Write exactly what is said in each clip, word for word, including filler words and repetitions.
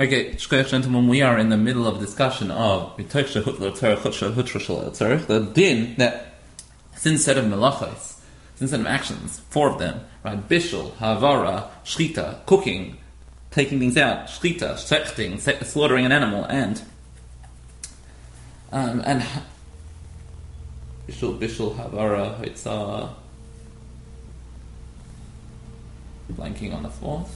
Okay, gentlemen, we are in the middle of a discussion of the din that since set of melachos, since set of actions, four of them, right? Bishul, havara, shchita, cooking, taking things out, shchita, shechting, slaughtering an animal, and um, and bishul, bishul, havara, hitzah, blanking on the fourth.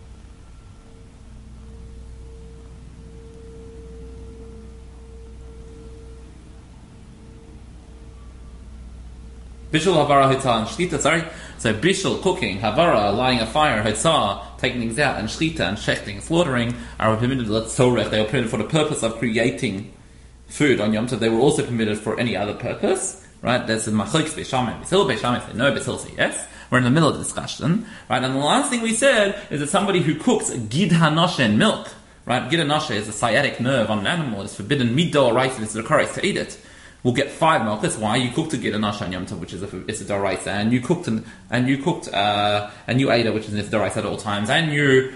Bishul, havara, hitzah, and shchita, sorry. So bishul, cooking, havara, lighting a fire, hitzah, taking things out, and shchita, and shechting, slaughtering, are permitted, let's sorech, they were permitted for the purpose of creating food on Yom Tov. They were also permitted for any other purpose, right? There's a machlokes beishamai, Beis Hillel, beishamai say no, Beis Hillel say yes. We're in the middle of the discussion, right? And the last thing we said is that somebody who cooks gid hanoshen, milk, right? Gid hanoshe is a sciatic nerve on an animal. It's forbidden middo oraisa, it's a korres to eat it. We'll get five milk. That's why you cooked a gid hanoshe on Yom Tov, which is a it's a doraisa, and you cooked an, and you cooked uh, and you ate it, which is a doraisa at all times, and you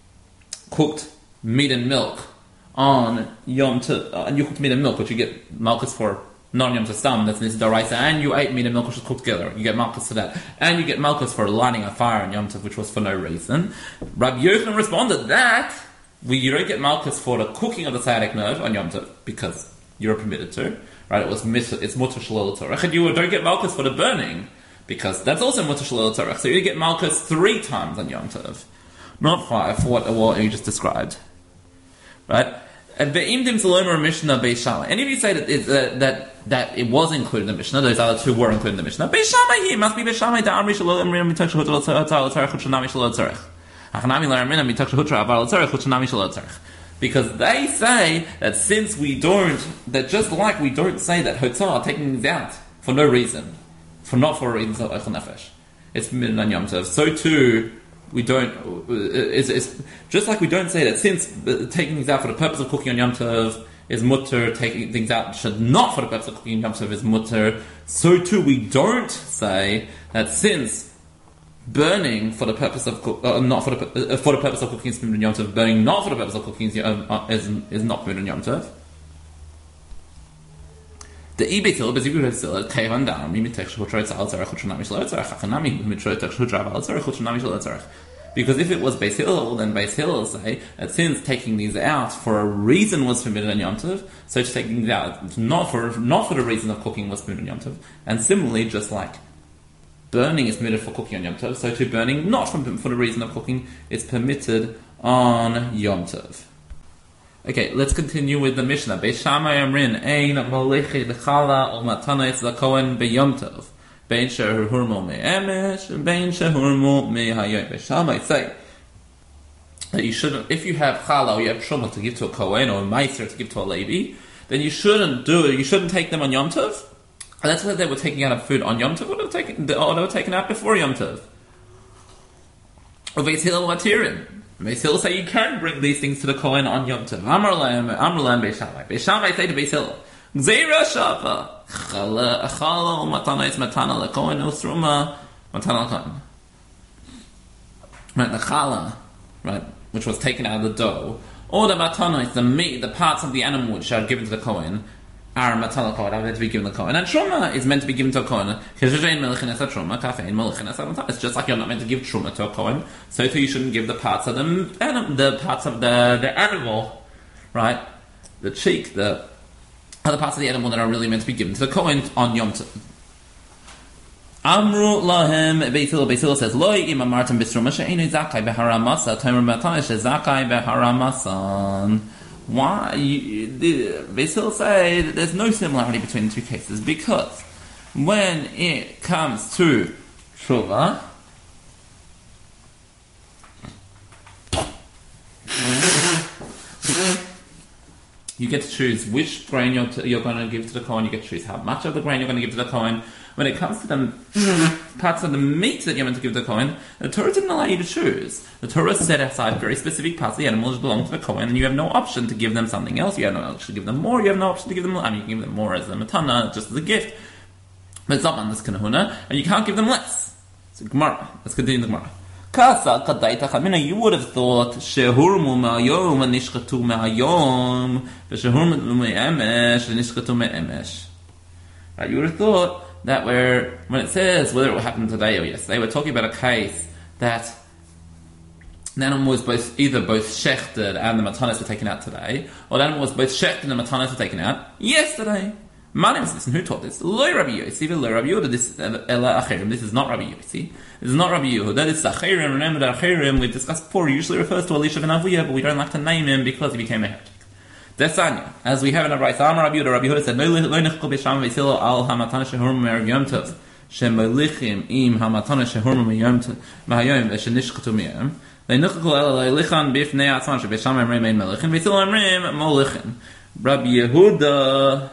cooked meat and milk on Yom Tov, uh, and you cooked meat and milk, which you get malchus for non-Yom Tov stam, that's Nisi D'Oraisa, and you ate meat and milk which was cooked together. You get malchus for that. And you get malchus for lighting a fire on Yom Tov, which was for no reason. Rabbi Yochanan responded that we, you don't get malchus for the cooking of the sciatic nerve on Yom Tov, because you're permitted to. Right? It was mis- it's mutar shalol torach. And you don't get malchus for the burning, because that's also mutar shalol torach. So you get malchus three times on Yom Tov. Not five, for what, what you just described. Right? And ve'imdim salom Mishnah Beis Shammai. And if you say that it, uh, that that it was included in the Mishnah, those other two were included in the Mishnah. Beis Shammai here must be Beis Shammai da amri shalol amrim mitak shehut tzarech tzarech chutnami shalol tzarech. Achanami la amrim mitak shehut aval tzarech chutnami shalol tzarech. Because they say that since we don't, that just like we don't say that hotzah are taking things out for no reason, for not for a reason of eichel nefesh, it's permitted on Yom Tov. So too. We don't, it's, it's just like we don't say that since taking things out for the purpose of cooking on Yom Tov is mutter, taking things out should not for the purpose of cooking on Yom Tov is mutter, so too we don't say that since burning for the purpose of cook, uh, not for the uh, for the purpose of cooking is permitted on Yom Tov, burning not for the purpose of cooking is, uh, is, is not permitted on Yom Tov. The ibetil bezivur hasil kayvan down mi mitek shotray tzal tzarech chutnami shel tzarech achanami mitek shotray tzal tzarech chutnami shel tzarech. Because if it was Beis Hillel, then Beis Hillel say that since taking these out for a reason was permitted on Yom Tov, so to taking these out not for not for the reason of cooking was permitted on Yom Tov. And similarly, just like burning is permitted for cooking on Yom Tov, so too burning not from, for the reason of cooking is permitted on Yom Tov. Okay, let's continue with the Mishnah. Beis Shammai amrin ein molichi dechala or matana it's the kohen beyom tov. Bein shehur hurmo me'emesh and bein shehurmo me'hayom. Beis Shammai say that you shouldn't, if you have chala or you have truma to give to a kohen or a meiser to give to a levi, then you shouldn't do it. You shouldn't take them on Yom Tov. And that's why they were taking out of food on Yom Tov, or they were taken, or they were taken out before Yom Tov. Or Beis Hillel watirim. Beis Hillel say you can bring these things to the Kohen on Yom Tov. Amar lahem, Amar lahem Beis Shammai. Beis Shammai say to Beis Hillel, Gzeira shava, chala, achala, or matana is matana lekohen, or sruma, matana lekohen. Right, the chala, right, which was taken out of the dough, or the matana is the meat, the parts of the animal which are given to the Kohen, are matana lekohen, are meant to be given to the Kohen. And truma is meant to be given to a Kohen. It's just like you're not meant to give truma to a Kohen, so too you shouldn't give the parts of the the parts of the the animal, right? The cheek, the other parts of the animal that are really meant to be given to the Kohen on Yom Tov. Amru lahem Beis Hillel. Beis Hillel says, Loi im amartem b'truma she'einu zakai b'haramasa tomer matana she'zakai b'haramasan. Why? You, the, Beis Hillel say that there's no similarity between the two cases, because when it comes to truma, you get to choose which grain you're, to, you're going to give to the Kohen. You get to choose how much of the grain you're going to give to the Kohen. When it comes to the parts of the meat that you're meant to give to the Kohen, the Torah didn't allow you to choose. The Torah set aside very specific parts of the animal that belong to the Kohen, and you have no option to give them something else. You have no option to give them more. You have no option to give them. I mean, you can give them more as a matana, just as a gift, but it's not mandas kanahuna, and you can't give them less. So Gemara. Let's continue the Gemara. Kasa kadaita chamina. You would have thought shehurmu me'ayom v'nishchatu me'ayom v'shehurmu me'emesh v'nishchatu me'emesh. Right? You would have thought that where when it says whether it will happen today or yesterday, we're talking about a case that the animal was both either both shechted and the matanos were taken out today, or the animal was both shechted and the matanos were taken out yesterday. My name is this, and who taught this? Lo Rabbi Yossi, lo Rabbi Yehuda. This is Ela Acherim. This is not Rabbi Yossi. This is not Rabbi Yehuda. This is Acherim. Remember that Acherim we discussed before usually refers to Elisha ben Avuya, but we don't like to name him because he became a heretic. Desanya, as we have in our right, Amar Rabbi Yehuda. Rabbi Yehuda said, "Lo nechkol b'sham v'isilo al hamatana shehurma me'erev Yom Tov shemolichim im hamatana shehurma me'yom tov mehayom v'shenishchatu me'yom." They nechkol ela lichan b'ifnei atzman sheb'sham emrim ein melichin v'isilo emrim molichin. Rabbi Yehuda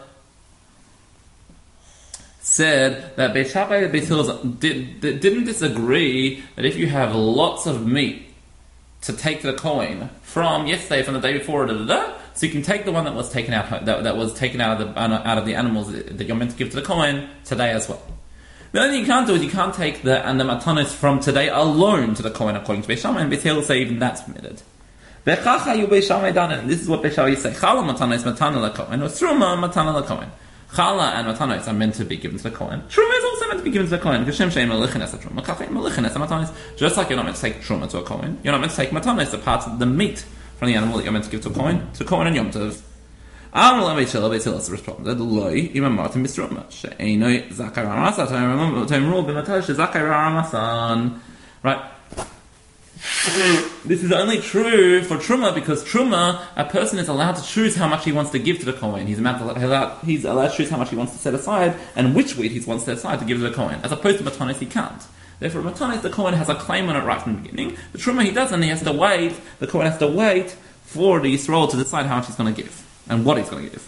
said that Beit Shammai and Beit Hillel did, did, didn't disagree that if you have lots of meat to take the coin from yesterday, from the day before, da, da, da, so you can take the one that was taken out that, that was taken out of the out of the animals that you're meant to give to the coin today as well. The only thing you can't do is you can't take the and the matanos from today alone to the coin according to Beit Shammai, and Beit Hillel say even that's permitted. This is what Beit Shammai say: Chala matanos matana lakohen, or truma matana lakohen. Chala and matanos are meant to be given to the Kohen. Truma is also meant to be given to the Kohen. Just like you're not meant to take truma to a Kohen, you're not meant to take matanos, the parts of the meat from the animal that you're meant to give to a Kohen, to a Kohen and Yom Tov. Amar Beit Hillel, Beit Hillel responded, "Loi imam martin mistruma she'enoi zakar ramasa ta'imru b'matash zakar ramasan." Right. This is only true for Truma because Truma, a person is allowed to choose how much he wants to give to the Kohen. He's allowed, he's allowed to choose how much he wants to set aside and which wheat he wants to set aside to give to the Kohen. As opposed to Matanis, he can't. Therefore, Matanis, the Kohen has a claim on it right from the beginning. The Truma, he doesn't. He has to wait. The Kohen has to wait for the Yisrael to decide how much he's going to give and what he's going to give.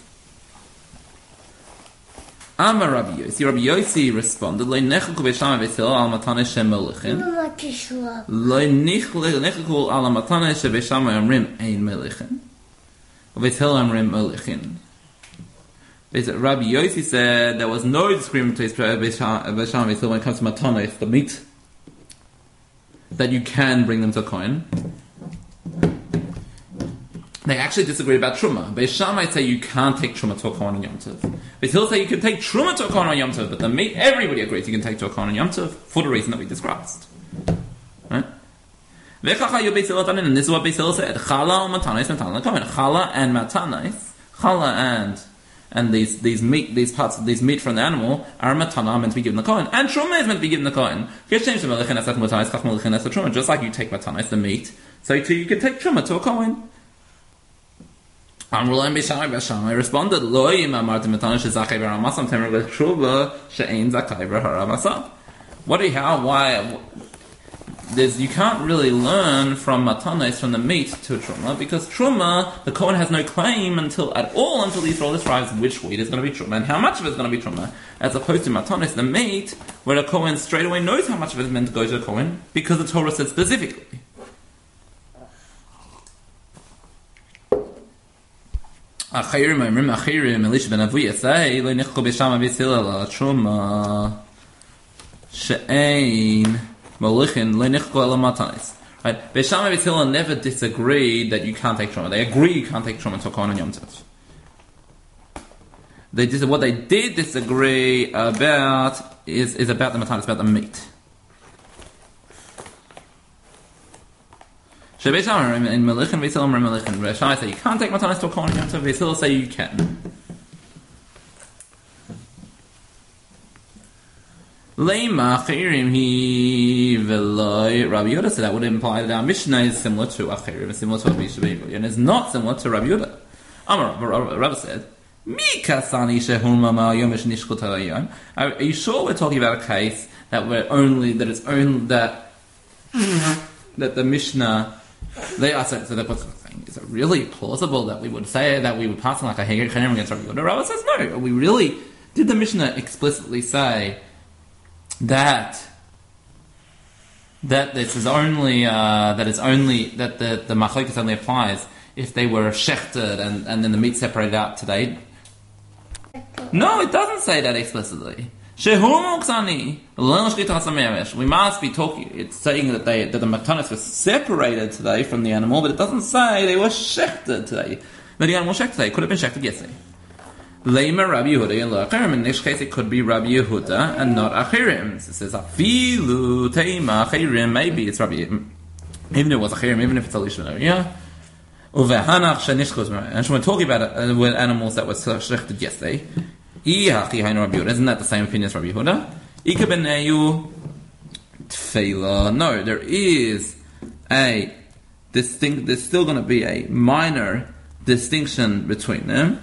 Amar Rabbi Yossi. Rabbi Yossi responded, "Lo nechku b'sham v'sil al matanes shemelichin. Lo nechku al matanes sheb'sham amrim ein melichin. V'sil amrim melichin." Rabbi Yossi said there was no disagreement between b'sham v'sil when it comes to matanes, the meat, that you can bring them to a Kohen. They actually disagree about Truma. Beit Shammai say you can't take Truma to a Kohen on Yom Tov. Beit Hillel say you can take Truma to a Kohen on Yom Tov, but the meat, everybody agrees you can take to a Kohen on Yom Tov for the reason that we discussed. Right? And this is what Beit Hillel said. Chala and matanis matan l'kohen. Chala and matanis, chala and and these these meat, these parts of these meat from the animal are matana meant to be given the Kohen, and Truma is meant to be given the Kohen. Just like you take matanis, the meat, so too you can take Truma to a Kohen. Amrullah Beit Shammai Beit Shammai responded, "Lo imam martin matanos shezakai v'ramasam temer v'shuva she'ein zakai v'haramasam." What do you how why? There's you can't really learn from matanos from the meat to truma because truma the Kohen has no claim until at all until the Yisrael decides which wheat is going to be truma and how much of it is going to be truma, as opposed to matanos the meat where the Kohen straight away knows how much of it is meant to go to the Kohen because the Torah said specifically. Achirim, Amrim, Achirim, Elisha ben Avuya say, Lo nechko b'sham Beit Hillel truma she'ein molichin lo nechko ela matanis. Right? Beit Shammai and Beit Hillel never disagreed that you can't take truma. They agree you can't take truma to a Kohen on Yom Tov. They dis- what they did disagree about is, is about the matanis, about the meat. Beit Shammai in Melichin, Beit Hillel in Melichin. Beit Shammai say you can't take matanis to a Kohen on Yom Tov. Beit Hillel say you can. Leima Achirim he veloi Rabbi Yehuda. So that would imply that our Mishnah is similar to Achirim, similar to Rabbi Yehuda, and is not similar to Rabbi Yehuda. Amar Rabbi said, "Mi kasani shehurma ma'ayom v'shnishchut ha'ayom." Are you sure we're talking about a case that we're only that it's only that that the Mishnah? They are so, so they're saying, is it really plausible that we would say that we would pass on like a Heger against Rabbi Yehuda? Rabbi says, no. Are we really, did the Mishnah explicitly say that that this is only uh, that it's only that the the machlokes only applies if they were shechted and, and then the meat separated out today? No, it doesn't say that explicitly. We must be talking. It's saying that they that the matanos were separated today from the animal, but it doesn't say they were shechted today. That the animal shechted today could have been shechted yesterday. Lema Rabbi Yehuda and lo achirim. In this case, it could be Rabbi Yehuda and not achirim. It says afilu teima achirim. Maybe it's Rabbi. Even if it was achirim, even if it's a lishman, yeah. Uvehanach shenishkos. And we're talking about uh, with animals that were shechted yesterday. Isn't that the same opinion as Rabbi Yehuda? No, there is a distinct. There's still going to be a minor distinction between them,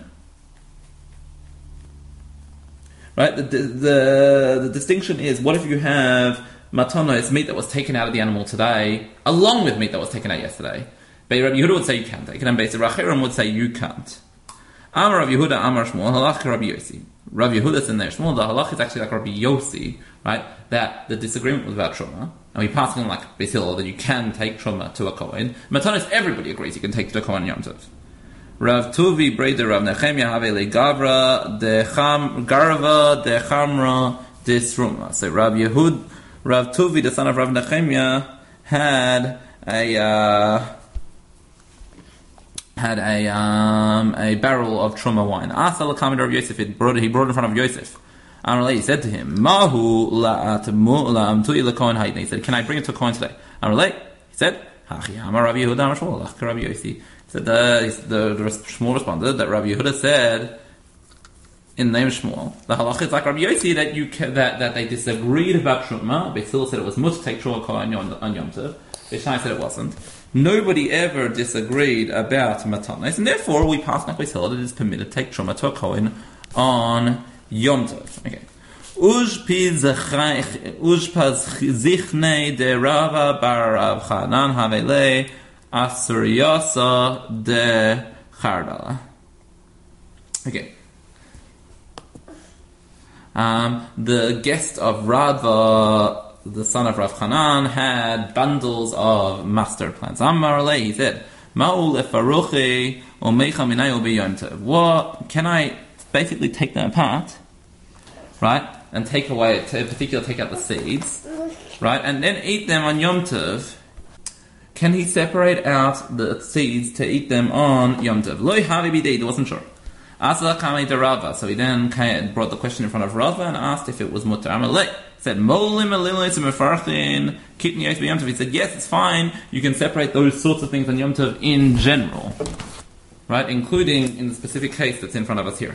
right? The the, the, the distinction is: what if you have matana, it's meat that was taken out of the animal today, along with meat that was taken out yesterday? But Rabbi Yehuda would say you can't take it, and Beis Rachirim would say you can't. Amar Rabbi Yehuda, Amar Shmuel, halach Rabbi Yossi. Rabbi Yehuda's in there. Shmuel, the halach is actually like Rabbi Yossi, right? That the disagreement was about truma, and we pass on like Beis Hillel that you can take truma to a kohen. Matanos, everybody agrees you can take it to a kohen Yom Tov. Rav Tuvi Breder Rav Nechemia have le Gavra de Cham Garva de Chamra de Sruma. So Rav Yehud, Rav Tuvi, the son of Rav Nechemia, had a. Uh, had a um, a barrel of truma wine. Asal Kamid Rav Yosef, he brought it, he brought it in front of Yosef. Amrullah, he said to him, Mahu la'amtui l'kohen haidne. He said, can I bring it to a kohen today? Amrullah, he said, Hachi Amar Rabbi Yehuda Amar Shmuel Lach Rabbi Yossi. He said, the, the, the Shmuel responded that Rabbi Yehuda said, in the name of Shmuel, the halach is like Rabbi Yossi that you ca- that, that they disagreed about truma. Beis Hillel said it was mut to take truma kohen on Yom Tov. Beis Shammai said it wasn't. Nobody ever disagreed about matanos, and therefore we pass like Beis Hillel that it is permitted to take truma to a kohen on Yom Tov. Okay. Ushpaz zichne de Rava bar Rav Chanan havele asuriyasa de chardala. Okay. Um, the guest of Rava, the son of Rav Chanan, had bundles of mustard plants. Amar Alei, he said, Ma'ul efaruchi omecha minayu b'yom tov. What can I basically take them apart, right, and take away, in particular, take out the seeds, right, and then eat them on Yom Tov? Can he separate out the seeds to eat them on Yom Tov? Loi havi b'deid, he wasn't sure. Asla kamei de Rava, so he then brought the question in front of Rava and asked if it was mutar. Amar Alei. He said, Molim alilis mefarchin kitni yos b'yom tov. He said, yes, it's fine. You can separate those sorts of things on Yom Tov in general, right, including in the specific case that's in front of us here.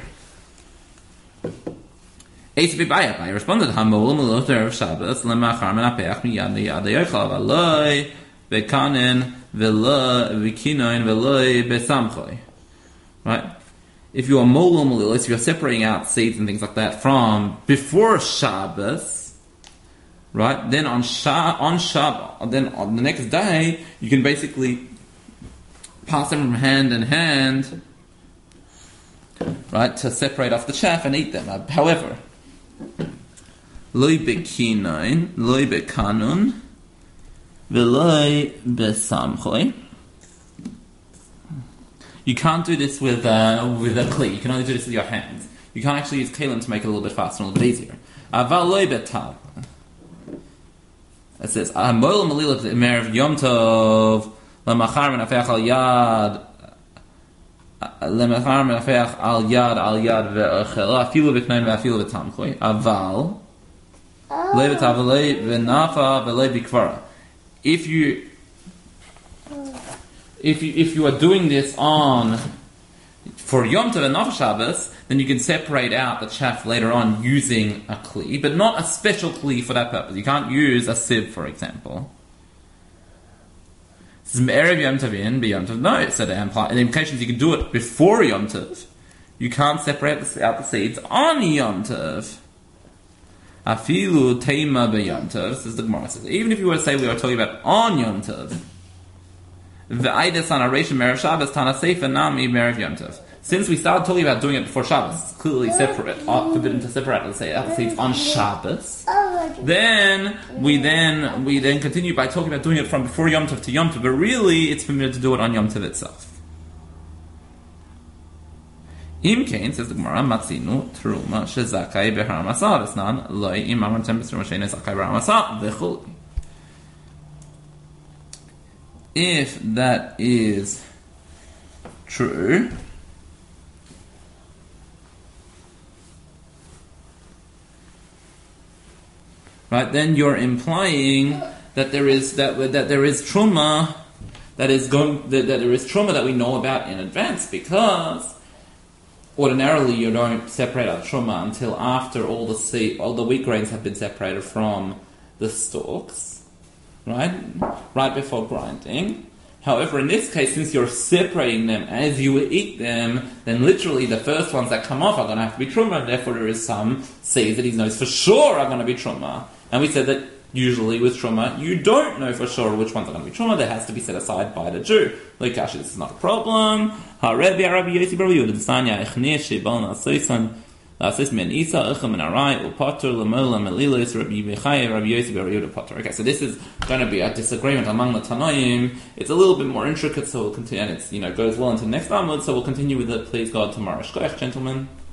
I responded, Hamolim aloter of Shabbos lemachar menapeach miyad miyad yochal v'loi bekanin v'loi v'kinoin v'loi besamchoi. Right. If you are molim alilis, if you're separating out seeds and things like that from before Shabbos, right? Then on Shab, on Shab, then on the next day, you can basically pass them from hand in hand, right, to separate off the chaff and eat them. Uh, however, loy bekinain, loy bekanun, veloy besamchoi. You can't do this with uh, with a kli. You can only do this with your hands. You can't actually use kelim to make it a little bit faster and a little bit easier. Aval loy betal. It says, "Moil malil me'erev Yom Tov lemachar menafeach al yad lemachar menafeach al yad al yad ve'achela afilu v'knain ve'afilu v'tamchui aval loy betal ve'loy v'nafa ve'loy b'kvara." If you if you if you are doing this on for Yom Tov and not for Shabbos, then you can separate out the chaff later on using a kli, but not a special kli for that purpose. You can't use a sieve, for example. This is Erev Yom Tov in, be Yom Tov. No, so the implications you can do it before Yom Tov. You can't separate out the seeds on Yom Tov. Afilu teima be Yom Tov. This is the Gemara says. Even if you were to say we are talking about on Yom Tov, the Eides on a Rishon Merev Shabbos Tana Seifa Nami Merev Yom Tov. Since we started talking about doing it before Shabbos, it's clearly separate, uh, forbidden to separate, let's say, out the seeds on Shabbos. Then we then we then continue by talking about doing it from before Yom Tov to Yom Tov, but really it's permitted to do it on Yom Tov itself. Imkain, says the Gemara, Matzinu, Truma, Shezakai, Behar Masa, Vesnan, Loi, Imam, Tempest, Rumashane, Zakai, Behar Masa, Vechul. If that is true, right, then you're implying that there is that that there is truma that is going that, that there is truma that we know about in advance, because ordinarily you don't separate out truma until after all the seed, all the wheat grains have been separated from the stalks, right? Right before grinding. However, in this case, since you're separating them as you eat them, then literally the first ones that come off are going to have to be truma, and therefore there is some seeds that he knows for sure are going to be truma. And we said that usually with truma, you don't know for sure which ones are going to be truma. That has to be set aside by the Jew. Like, actually, this is not a problem. Okay, so this is going to be a disagreement among the Tanoim. It's a little bit more intricate, so we'll continue, and it's, you know, goes well into next Amud, so we'll continue with it, please God, tomorrow. Shkoyach, gentlemen.